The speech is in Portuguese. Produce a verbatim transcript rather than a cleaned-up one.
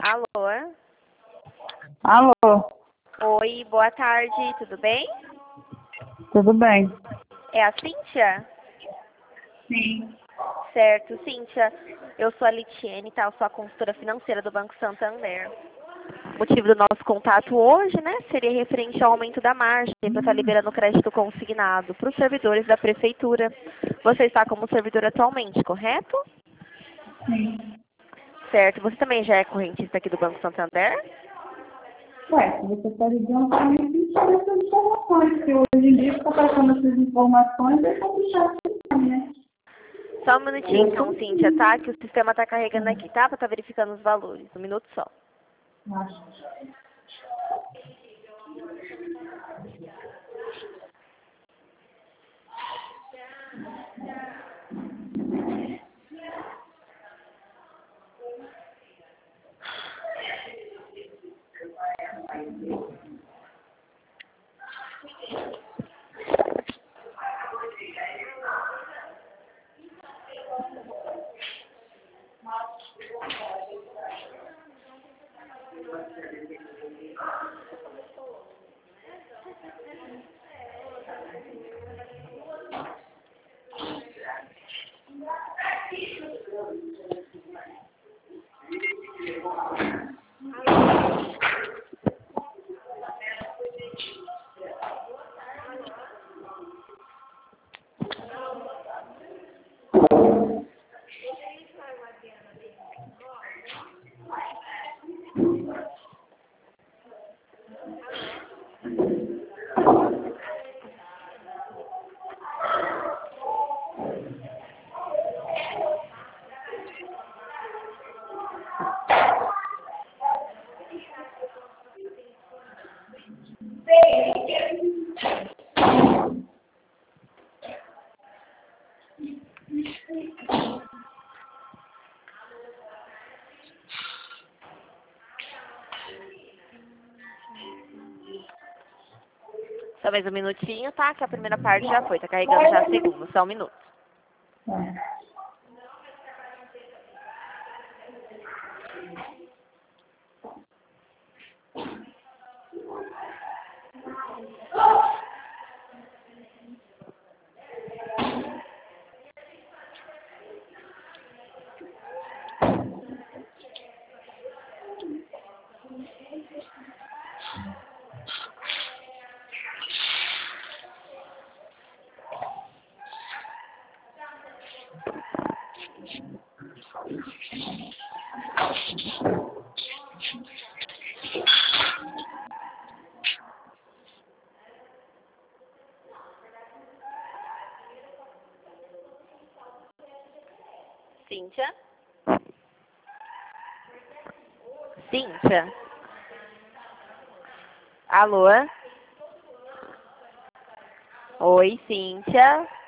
Alô? Alô, Oi, boa tarde, tudo bem? tudo bem? É a Cíntia? Sim. Certo, Cíntia. Eu sou a Litiene, tá? Eu sou a consultora financeira do Banco Santander. O motivo do nosso contato hoje, né, seria referente ao aumento da margem para estar liberando crédito consignado para os servidores da prefeitura. Você está como servidor atualmente, correto? Sim. Certo. Você também já é correntista aqui do Banco Santander? Ué, se você está ligando para mim, tem que saber essas informações, porque hoje em dia está passando essas informações, é complicado, né? Só um minutinho, Eu então, sou Cíntia, sim. tá? Que o sistema está carregando aqui, tá? Para estar verificando os valores. Um minuto só. Acho. Só mais um minutinho, tá? Que a primeira parte já foi. Tá carregando já a segunda. Só um minuto. É. Cíntia? Cíntia? Alô? Oi, Cíntia?